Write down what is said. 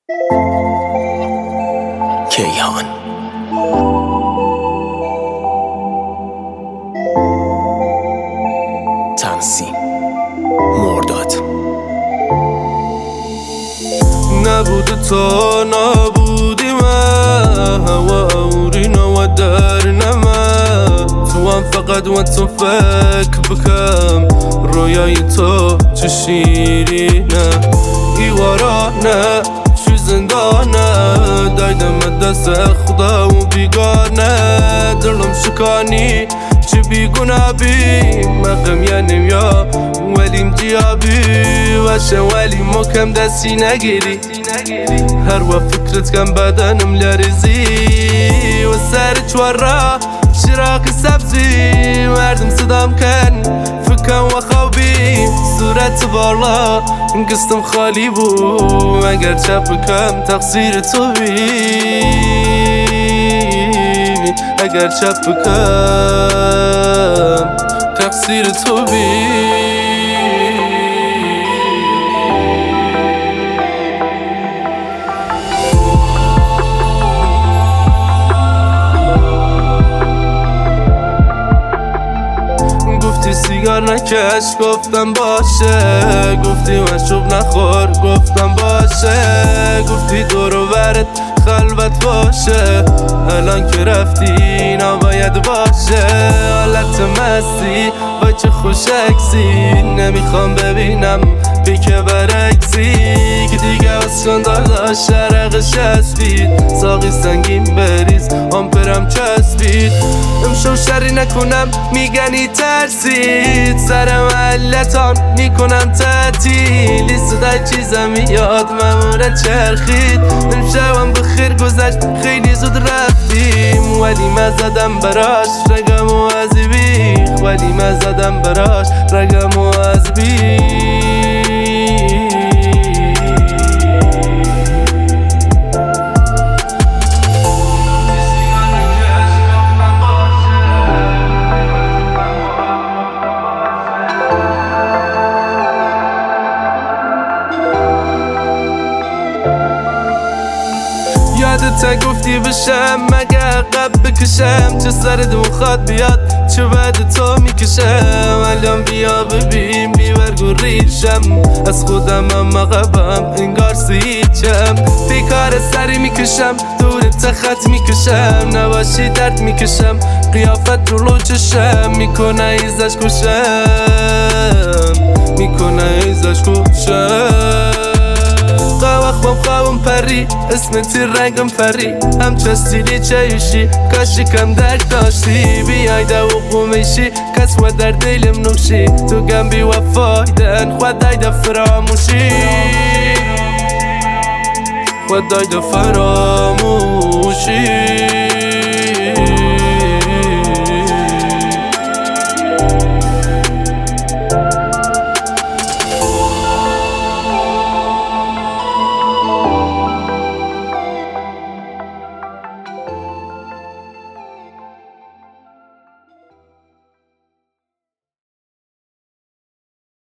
کیهان تنظیم مرداد. نبود تا نبودی من هواورینا و در نمه تو هم فقط و تو فکر بکم رویای تو چه شیرینه ایوارانه چی زندانه دایدم دست خدا و بیگانه دلم شکانی چه بیگونه بی مقم ینیم یا ولیم جیابی وشه ولی مکم دستی نگیری هر و فکرت کم بدنم لرزی و سر چورا چراغ سبزی مردم صدام کن فکم و خوابی صورت بالا قصدم خالی بود اگر چپ بکم تقصیر تو بی اگر چپ بکم تقصیر تو بی سیگار نکش گفتم باشه گفتی مشروب نخور گفتم باشه گفتی دور و برت خلوت باشه الان که رفتی نباید باشه حالت مستی وای چه خوش عکسی نمیخوام ببینم بی که برعکسی که دیگه از کن داداش شرقش هستید ساقی سنگین بریز آمپرم چسبید امشو شری نکنم میگنی ترسید سر محلتان میکنم تعطیلی صدای چیزم میاد مموره چرخید امشبم بخیر گذشت خیلی زود رفتیم ولی من زدم براش رگم و از بیخ ولی من زدم براش رگم و از بیخ یادت گفتی بشم مگه عقب بکشم چه سرت مخواد بیاد چه بعد تو میکشم الان بیا ببین بیبرگو ریشم از خودم هم عقبم انگار سیچم بیکار سری میکشم دورت خط میکشم نباشی درد میکشم قیافت رو چشم میکنه ایزش کشم میکنه ایزش کشم قواخبم خوابم پری اسمتی رنگم پری هم چستیلی چایوشی کاشی کم درک داشتی بیای دا و قومیشی کس و در دیلم نوشی تو گم بی وفایدن خودای دا فراموشی خودای دا فراموشی